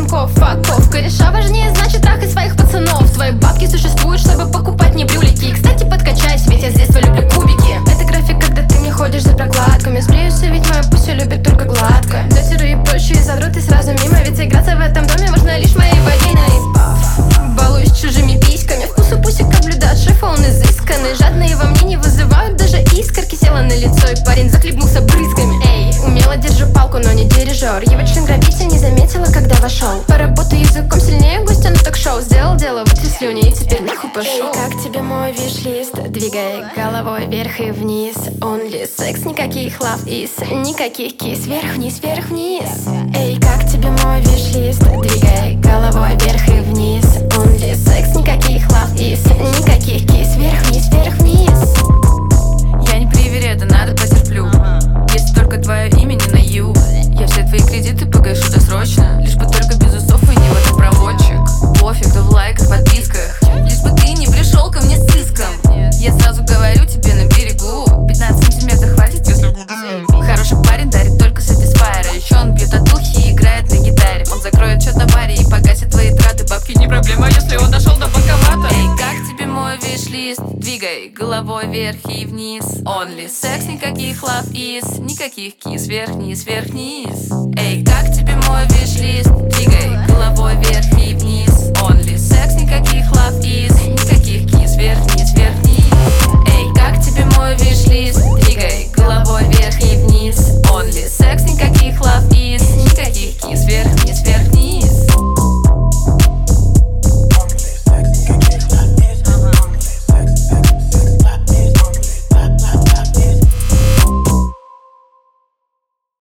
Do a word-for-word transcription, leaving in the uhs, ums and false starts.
звонков, факов. Кореша важнее, значит трахай своих пацанов. Твои бабки существуют, чтобы покупать мне брюлики. Кстати, подкачайся, ведь я с детства люблю кубики. Это график, когда ты мне ходишь за прокладками. Сбреюсь, ведь мою пуссю любит только гладко. Дотеры и прочие задруты сразу мимо. Ведь играться в этом доме можно лишь моей вагиной. Балуюсь чужими письками. Вкус у пусика блюда от шефа, он изысканный. Жадные во мне не вызывают даже искорки. Села на лицо, и парень захлебнулся брызгами. Эй, умело держу палку, но не дирижер. Евочный грабитель не заметила, когда вошел. Поработаю языком сильнее гостя на ток-шоу. Сделал дело, вытри слюни и теперь нахуй пошел. Эй, как тебе мой виш-лист? Двигай головой вверх и вниз. Only секс, никаких love is, никаких кис. Вверх-вниз, вверх-вниз. Эй, как тебе мой виш-лист? Двигай головой вверх и вниз. Only секс, никаких love is, никаких кис. Вверх-вниз, вверх-вниз. Я не привереда, надо потерплю. Если только твое имя не на ю. Я все твои кредиты погашу досрочно. Лишь бы только без усов и не водопроводчик. Пофиг, кто в лайках, подписках. Лишь бы ты не пришел ко мне с иском. Я сразу говорю тебе на берегу. пятнадцать сантиметров хватит, если буду. Хороший парень дарит только сатисфайер. Еще он бьет от духи и играет на гитаре. Он закроет счет на баре и погасит твои траты. Бабки не проблема, если он дошел до банкомата. Эй, как тебе мой виш-лист? Двигай головой вверх и вниз. Only секс, никаких love is, никаких кис. Вверх-вниз, вверх-вниз. Эй, как тебе мой виш-лист?